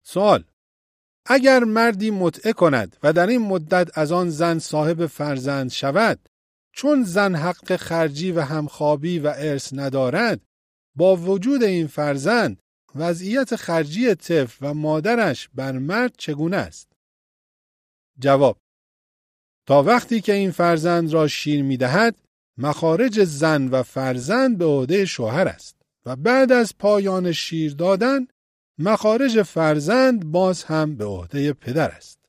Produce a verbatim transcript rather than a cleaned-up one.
سوال: اگر مردی متعه کند و در این مدت از آن زن صاحب فرزند شود، چون زن حق خرجی و همخوابی و ارث ندارد، با وجود این فرزند وضعیت خرجی طفل و مادرش بر مرد چگونه است؟ جواب: تا وقتی که این فرزند را شیر می‌دهد، مخارج زن و فرزند به عهده شوهر است و بعد از پایان شیر دادن، مخارج فرزند باز هم به عهده پدر است.